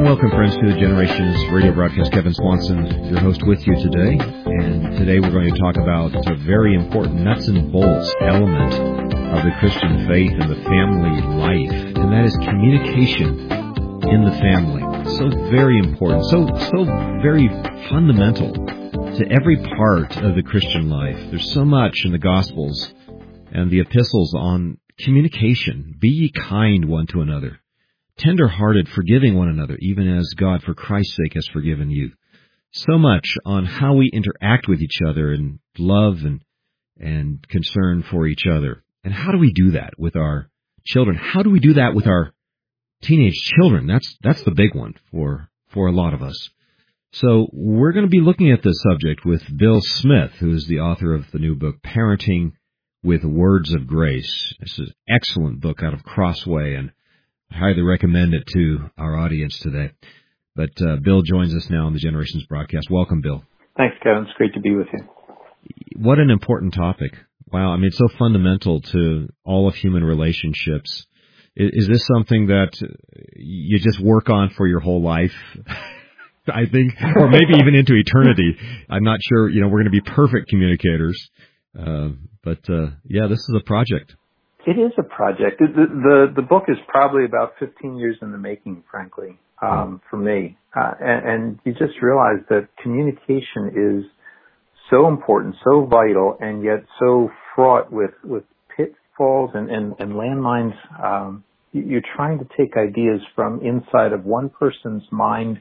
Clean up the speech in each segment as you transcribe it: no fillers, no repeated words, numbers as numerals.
Welcome, friends, to the Generations radio broadcast. Kevin Swanson, your host, with you today. And today we're going to talk about a very important nuts and bolts element of the Christian faith and the family life, and that is communication in the family. So very important, so very fundamental to every part of the Christian life. There's so much in the Gospels and the epistles on communication. Be ye kind one to another, tender-hearted, forgiving one another, even as God, for Christ's sake, has forgiven you. So much on how we interact with each other in love and concern for each other. And how do we do that with our children? How do we do that with our teenage children? That's the big one for a lot of us. So we're going to be looking at this subject with Bill Smith, who is the author of the new book, Parenting with Words of Grace. This is an excellent book out of Crossway, and I highly recommend it to our audience today. But Bill joins us now on the Generations broadcast. Welcome, Bill. Thanks, Kevin. It's great to be with you. What an important topic. Wow, I mean, it's so fundamental to all of human relationships. Is this something that you just work on for your whole life, I think, or maybe even into eternity? I'm not sure, we're going to be perfect communicators. But this is a project. It is a project. The book is probably about 15 years in the making, frankly, for me. And you just realize that communication is so important, so vital, and yet so fraught with pitfalls and landmines. You're trying to take ideas from inside of one person's mind,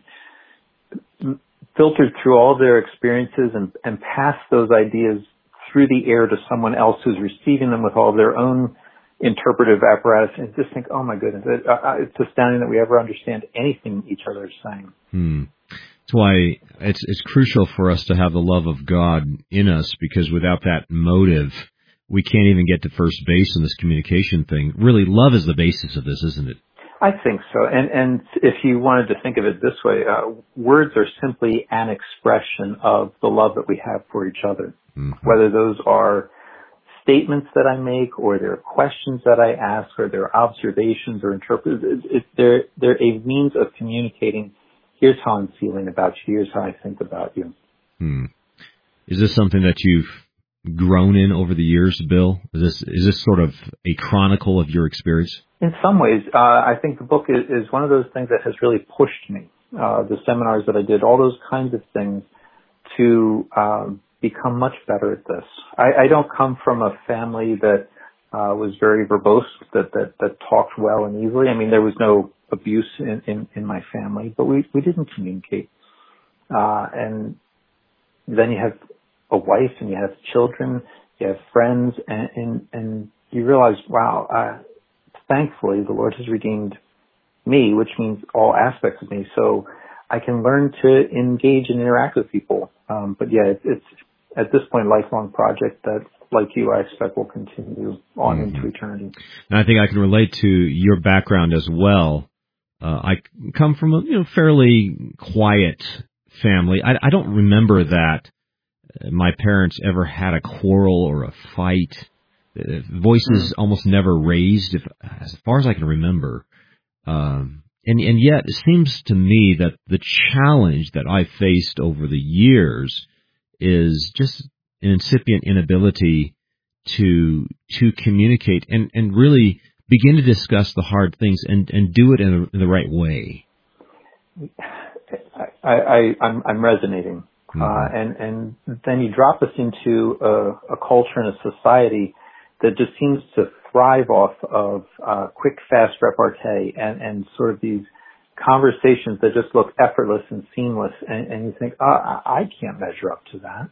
filtered through all their experiences, and pass those ideas through the air to someone else who's receiving them with all their own interpretive apparatus, and just think, oh my goodness, it's astounding that we ever understand anything each other is saying. That's why it's crucial for us to have the love of God in us, because without that motive, we can't even get to first base in this communication thing. Really, love is the basis of this, isn't it? I think so. And if you wanted to think of it this way, words are simply an expression of the love that we have for each other. Mm-hmm. Whether those are statements that I make, or they're questions that I ask, or they're observations or interpretations, they're a means of communicating. Here's how I'm feeling about you. Here's how I think about you. Is this something that you've grown in over the years, Bill? Is this sort of a chronicle of your experience? In some ways, I think the book is one of those things that has really pushed me. The seminars that I did, all those kinds of things, to become much better at this. I don't come from a family that was very verbose, that talked well and easily. I mean, there was no abuse in my family, but we didn't communicate. And then you have a wife, and you have children, you have friends, and you realize, wow, thankfully the Lord has redeemed me, which means all aspects of me, so I can learn to engage and interact with people. But it's at this point a lifelong project that, like you, I expect will continue on into eternity. And I think I can relate to your background as well. I come from a fairly quiet family. I don't remember that my parents ever had a quarrel or a fight. Voices almost never raised, as far as I can remember. And yet, it seems to me that the challenge that I faced over the years is just an incipient inability to communicate and really begin to discuss the hard things and do it in the right way. I'm resonating. And then you drop us into a culture and a society that just seems to thrive off of quick, fast repartee and sort of these conversations that just look effortless and seamless. And you think, I can't measure up to that.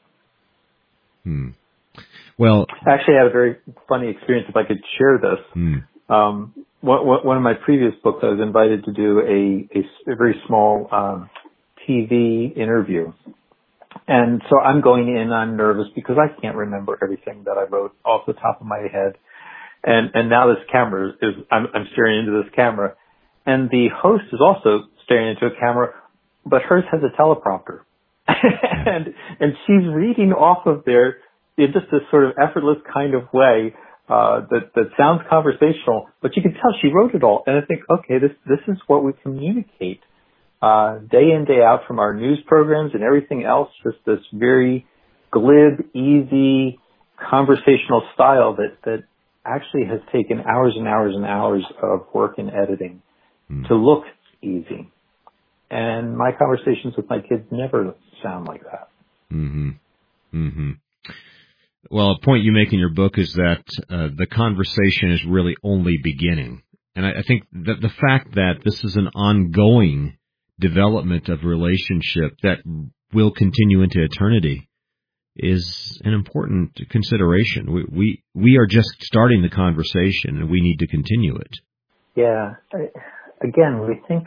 Well, actually, I had a very funny experience, if I could share this. One of my previous books, I was invited to do a very small TV interview. And so I'm going in, I'm nervous because I can't remember everything that I wrote off the top of my head. And now this camera I'm staring into this camera. And the host is also staring into a camera, but hers has a teleprompter. and she's reading off of there in just this sort of effortless kind of way, that sounds conversational, but you can tell she wrote it all. And I think, okay, this is what we communicate. day in, day out from our news programs and everything else, just this very glib, easy, conversational style that actually has taken hours and hours and hours of work and editing to look easy. And my conversations with my kids never sound like that. Mm-hmm. Mm-hmm. Well, a point you make in your book is that the conversation is really only beginning. And I think that the fact that this is an ongoing development of relationship that will continue into eternity is an important consideration. We are just starting the conversation, and we need to continue it. Yeah. Again, we think,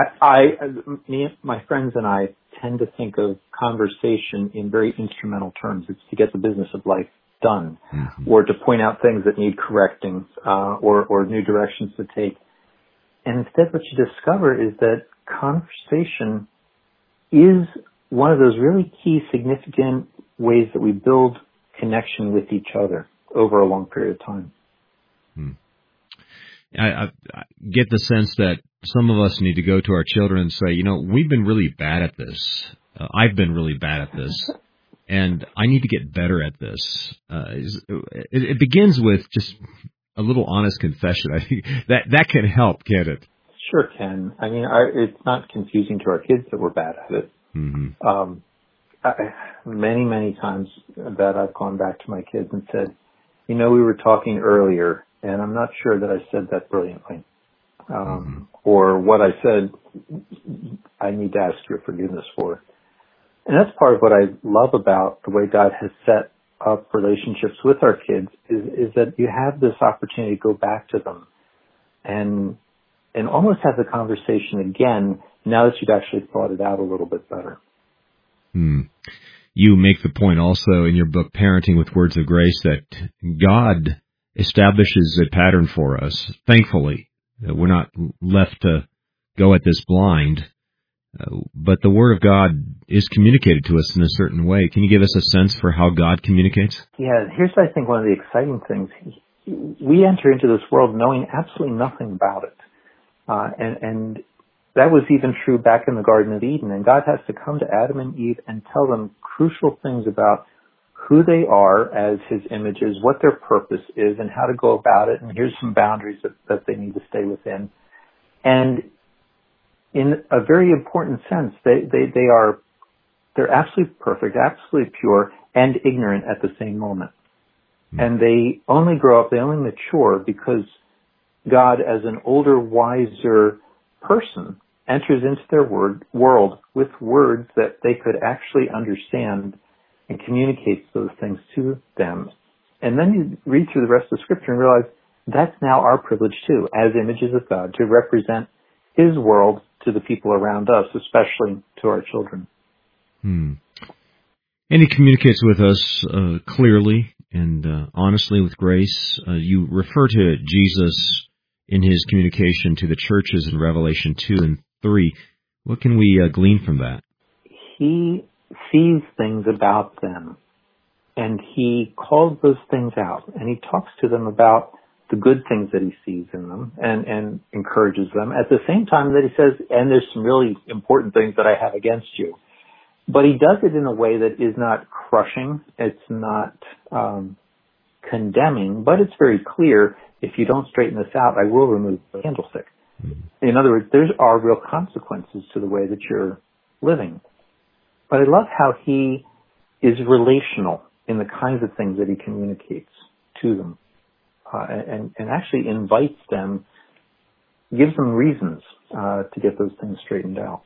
my friends and I tend to think of conversation in very instrumental terms. It's to get the business of life done, or to point out things that need correcting, or new directions to take. And instead what you discover is that conversation is one of those really key, significant ways that we build connection with each other over a long period of time. I get the sense that some of us need to go to our children and say, we've been really bad at this. I've been really bad at this, and I need to get better at this. It begins with just a little honest confession. I think that can help, can't it? Sure can. I mean, it's not confusing to our kids that we're bad at it. Mm-hmm. Many times that I've gone back to my kids and said, we were talking earlier, and I'm not sure that I said that brilliantly. Or what I said, I need to ask your forgiveness for. And that's part of what I love about the way God has set up relationships with our kids is that you have this opportunity to go back to them and almost have the conversation again now that you've actually thought it out a little bit better. You make the point also in your book, Parenting with Words of Grace, that God establishes a pattern for us. Thankfully, we're not left to go at this blind, but the Word of God is communicated to us in a certain way. Can you give us a sense for how God communicates? Yeah, here's, I think, one of the exciting things. We enter into this world knowing absolutely nothing about it. And that was even true back in the Garden of Eden. And God has to come to Adam and Eve and tell them crucial things about who they are as His images, what their purpose is, and how to go about it. And here's some boundaries that they need to stay within. And in a very important sense, they're absolutely perfect, absolutely pure, and ignorant at the same moment. And they only grow up, they only mature because God, as an older, wiser person, enters into their world with words that they could actually understand and communicates those things to them. And then you read through the rest of the Scripture and realize that's now our privilege too, as images of God, to represent His world to the people around us, especially to our children. And He communicates with us clearly and honestly with grace. You refer to Jesus in His communication to the churches in Revelation 2 and 3. What can we glean from that? He sees things about them, and He calls those things out, and He talks to them about the good things that He sees in them and encourages them at the same time that He says, and there's some really important things that I have against you. But He does it in a way that is not crushing. It's not condemning, but it's very clear, if you don't straighten this out, I will remove the candlestick. In other words, there are real consequences to the way that you're living. But I love how He is relational in the kinds of things that He communicates to them, and actually invites them, gives them reasons to get those things straightened out.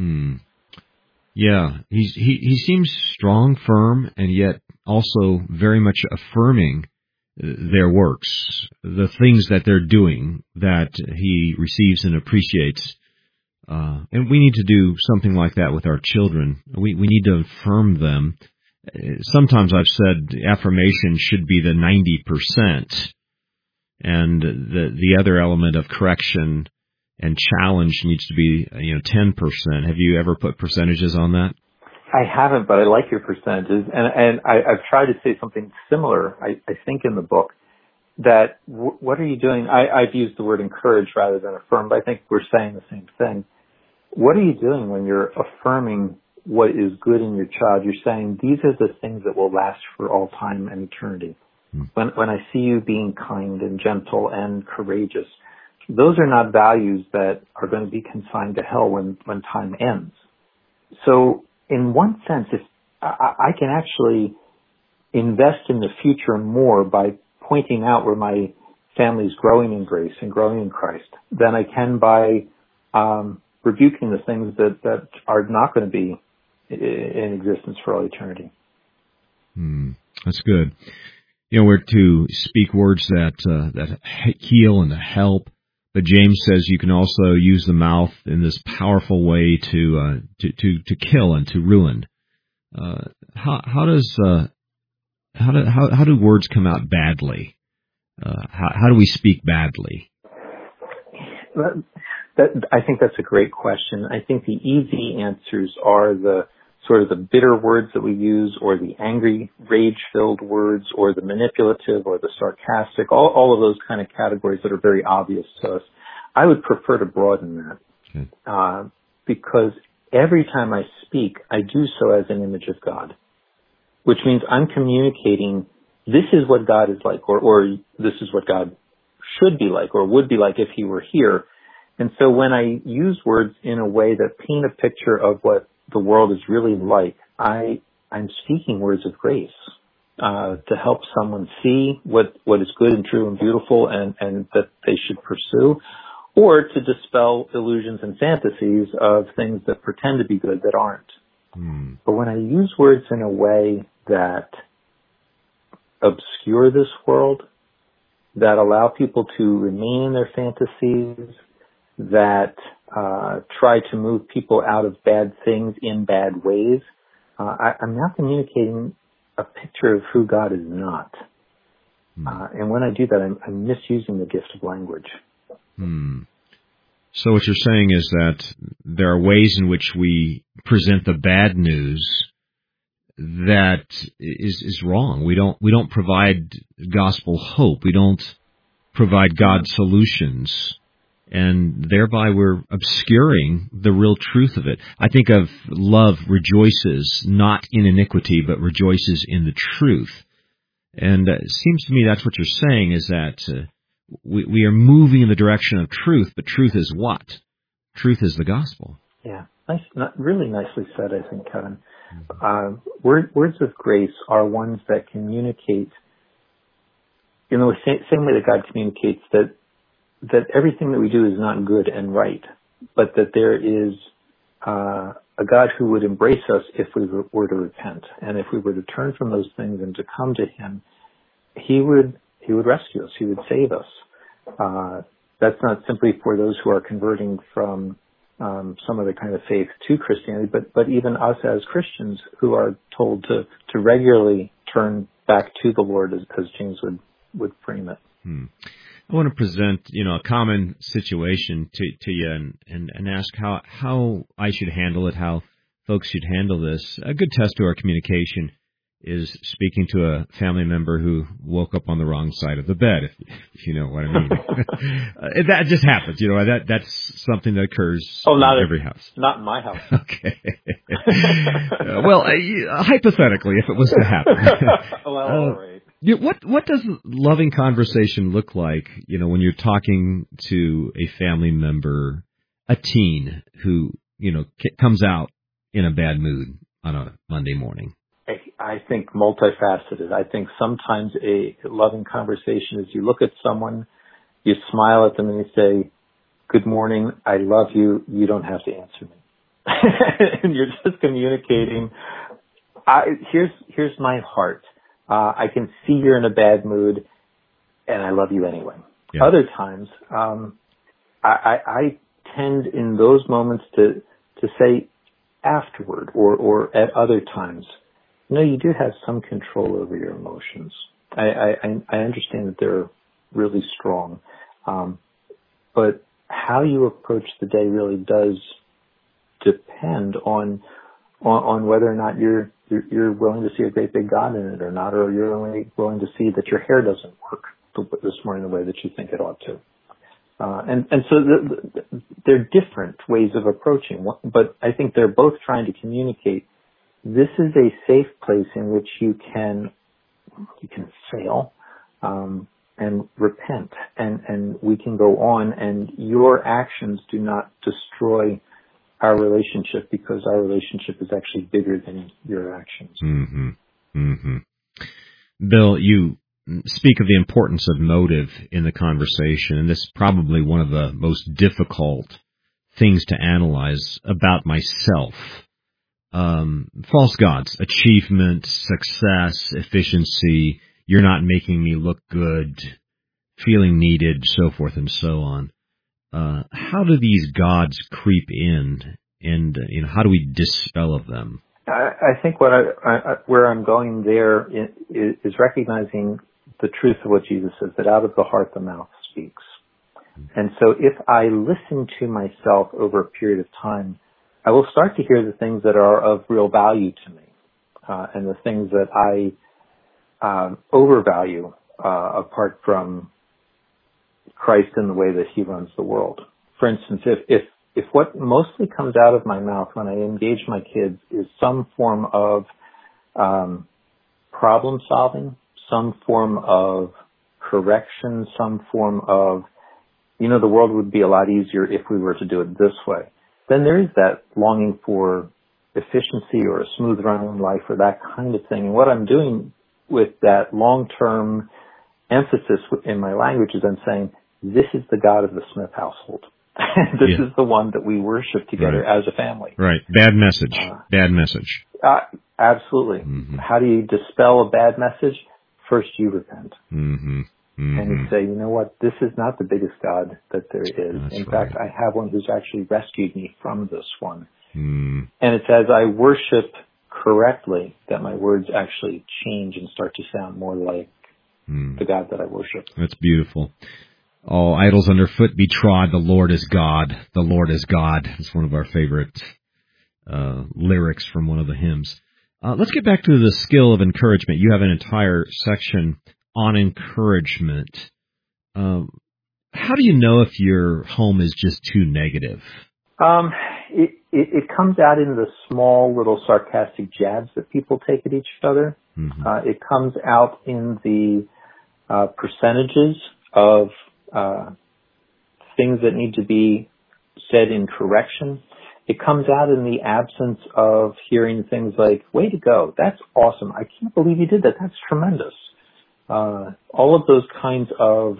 Yeah, he seems strong, firm, and yet also very much affirming their works, the things that they're doing that He receives and appreciates. And we need to do something like that with our children. We need to affirm them. Sometimes I've said affirmation should be the 90%, and the other element of correction and challenge needs to be 10%. Have you ever put percentages on that? I haven't, but I like your percentages, and I've tried to say something similar. I think in the book that what are you doing? I've used the word encourage rather than affirm, but I think we're saying the same thing. what are you doing when you're affirming what is good in your child? You're saying these are the things that will last for all time and eternity. When I see you being kind and gentle and courageous, those are not values that are going to be consigned to hell when time ends. So in one sense, if I can actually invest in the future more by pointing out where my family's growing in grace and growing in Christ than I can by rebuking the things that are not going to be in existence for all eternity. That's good. We're to speak words that heal and healp, but James says you can also use the mouth in this powerful way to kill and to ruin. How do words come out badly? How do we speak badly? I think that's a great question. I think the easy answers are the sort of the bitter words that we use, or the angry, rage-filled words, or the manipulative, or the sarcastic, all of those kind of categories that are very obvious to us. I would prefer to broaden that, because every time I speak, I do so as an image of God, which means I'm communicating this is what God is like, or this is what God should be like, or would be like if he were here. And so when I use words in a way that paint a picture of what the world is really like, I'm speaking words of grace to help someone see what is good and true and beautiful and that they should pursue, or to dispel illusions and fantasies of things that pretend to be good that aren't. But when I use words in a way that obscure this world, that allow people to remain in their fantasies, that try to move people out of bad things in bad ways, I'm now communicating a picture of who God is not. And when I do that, I'm misusing the gift of language. So what you're saying is that there are ways in which we present the bad news that is wrong. We don't provide gospel hope. We don't provide God solutions. And thereby we're obscuring the real truth of it. I think of love rejoices not in iniquity, but rejoices in the truth. And it seems to me that's what you're saying, is that we are moving in the direction of truth, but truth is what? Truth is the gospel. Yeah, really nicely said, I think, Kevin. Words of grace are ones that communicate in the same way that God communicates that everything that we do is not good and right, but that there is a God who would embrace us if we were to repent, and if we were to turn from those things and to come to him, he would rescue us, he would save us. That's not simply for those who are converting from some other kind of faith to Christianity, but even us as Christians who are told to regularly turn back to the Lord, as James would frame it. I want to present, a common situation to you and ask how I should handle it, how folks should handle this. A good test to our communication is speaking to a family member who woke up on the wrong side of the bed, if you know what I mean. That just happens, that's something that occurs in every house. Not in my house. Okay. Well, hypothetically, if it was to happen. Well, all right. What does loving conversation look like, when you're talking to a family member, a teen who, comes out in a bad mood on a Monday morning? I think multifaceted. I think sometimes a loving conversation is you look at someone, you smile at them, and you say, "Good morning, I love you, you don't have to answer me." And you're just communicating, here's my heart. I can see you're in a bad mood, and I love you anyway. Yeah. Other times, I tend in those moments to say afterward or at other times, you do have some control over your emotions. I understand that they're really strong, but how you approach the day really does depend on whether or not you're willing to see a great big God in it or not, or you're only willing to see that your hair doesn't work this morning the way that you think it ought to. And so they're different ways of approaching, but I think they're both trying to communicate this is a safe place in which you can fail, and repent, and we can go on, and your actions do not destroy our relationship, because our relationship is actually bigger than your actions. Mm-hmm. Mm-hmm. Bill, you speak of the importance of motive in the conversation, and this is probably one of the most difficult things to analyze about myself. False gods, achievement, success, efficiency, you're not making me look good, feeling needed, so forth and so on. How do these gods creep in, and how do we dispel of them? I think where I'm going there is recognizing the truth of what Jesus says, that out of the heart the mouth speaks. And so if I listen to myself over a period of time, I will start to hear the things that are of real value to me, and the things that I overvalue apart from Christ and the way that he runs the world. For instance, if what mostly comes out of my mouth when I engage my kids is some form of problem solving, some form of correction, some form of, the world would be a lot easier if we were to do it this way, then there is that longing for efficiency or a smooth running life or that kind of thing. And what I'm doing with that long-term emphasis in my language is I'm saying, this is the God of the Smith household. This is the one that we worship together as a family. Right. Bad message. Bad message. Absolutely. Mm-hmm. How do you dispel a bad message? First, you repent. Mm-hmm. Mm-hmm. And you say, you know what? This is not the biggest God that there is. That's In right. fact, I have one who's actually rescued me from this one. Mm. And it's as I worship correctly that my words actually change and start to sound more like the God that I worship. That's beautiful. All idols underfoot be trod. The Lord is God. The Lord is God. It's one of our favorite lyrics from one of the hymns. Let's get back to the skill of encouragement. You have an entire section on encouragement. How do you know if your home is just too negative? It comes out in the small little sarcastic jabs that people take at each other. Mm-hmm. It comes out in the percentages of things that need to be said in correction. It comes out in the absence of hearing things like, way to go, that's awesome, I can't believe you did that, that's tremendous. All of those kinds of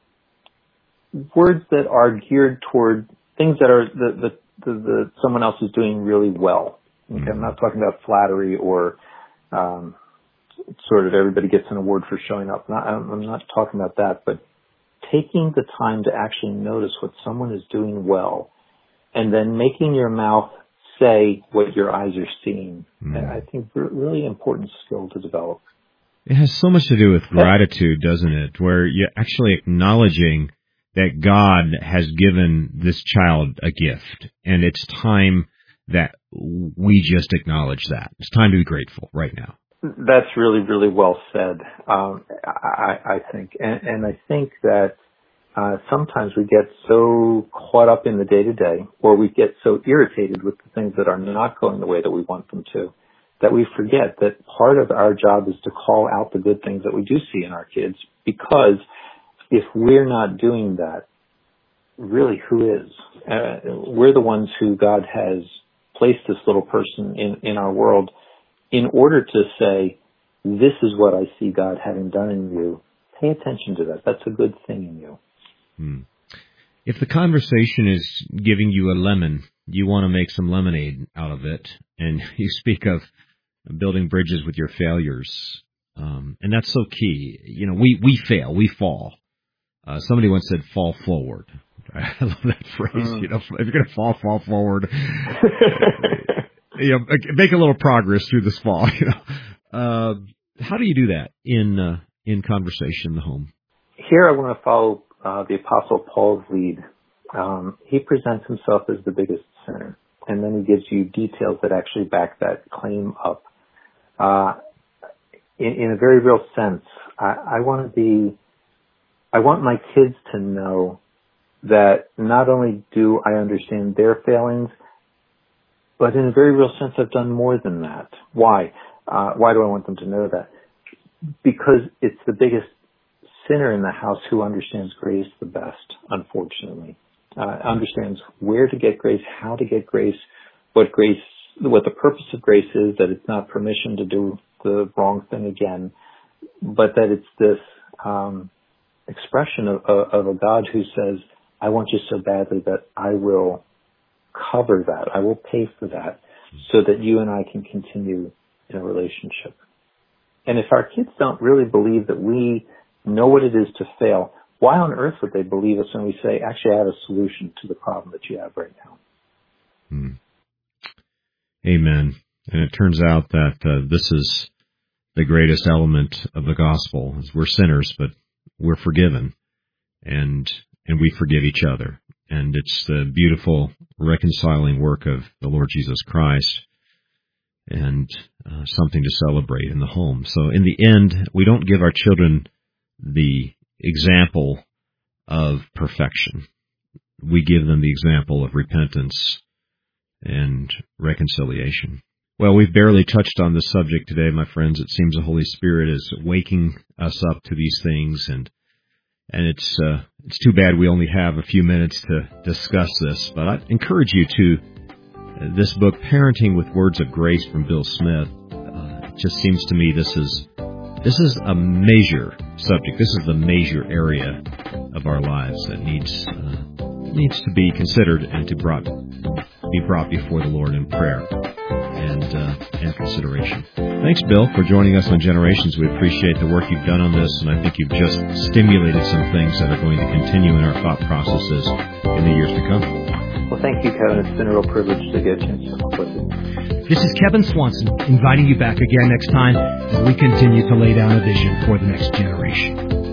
words that are geared toward things that are the someone else is doing really well. Okay? I'm not talking about flattery or sort of everybody gets an award for showing up. I'm not talking about that, but taking the time to actually notice what someone is doing well and then making your mouth say what your eyes are seeing. I think really important skill to develop. It has so much to do with gratitude, doesn't it? Where you're actually acknowledging that God has given this child a gift, and it's time that we just acknowledge that. It's time to be grateful right now. That's really, really well said, I think. And I think that sometimes we get so caught up in the day-to-day, or we get so irritated with the things that are not going the way that we want them to, that we forget that part of our job is to call out the good things that we do see in our kids, because if we're not doing that, really, who is? We're the ones who God has placed this little person in our world in order to say, this is what I see God having done in you. Pay attention to that. That's a good thing in you. If the conversation is giving you a lemon, you want to make some lemonade out of it, and you speak of building bridges with your failures, and that's so key. We fail, we fall. Somebody once said, fall forward. I love that phrase. If you're going to fall forward. Make a little progress through this fall. How do you do that in conversation in the home? Here I want to follow the Apostle Paul's lead. He presents himself as the biggest sinner, and then he gives you details that actually back that claim up. In a very real sense, I want my kids to know that not only do I understand their failings, but in a very real sense, I've done more than that. Why? Why do I want them to know that? Because it's the biggest sinner in the house who understands grace the best, unfortunately. Understands where to get grace, how to get grace, what the purpose of grace is, that it's not permission to do the wrong thing again, but that it's this expression of a God who says, I want you so badly that I will cover that. I will pay for that so that you and I can continue in a relationship. And if our kids don't really believe that we know what it is to fail, why on earth would they believe us when we say, actually, I have a solution to the problem that you have right now? Amen. And it turns out that this is the greatest element of the gospel. Is we're sinners, but we're forgiven, and we forgive each other. And it's the beautiful reconciling work of the Lord Jesus Christ, and something to celebrate in the home. So in the end, we don't give our children the example of perfection. We give them the example of repentance and reconciliation. Well, we've barely touched on this subject today, my friends. It seems the Holy Spirit is waking us up to these things, and it's too bad we only have a few minutes to discuss this. But I encourage you to this book, Parenting with Words of Grace from Bill Smith. It just seems to me this is a major subject. This is the major area of our lives that needs to be considered and to be brought before the Lord in prayer and consideration. Thanks, Bill, for joining us on Generations. We appreciate the work you've done on this, and I think you've just stimulated some things that are going to continue in our thought processes in the years to come. Well, thank you, Kevin. It's been a real privilege to get a chance to talk with you. This is Kevin Swanson, inviting you back again next time as we continue to lay down a vision for the next generation.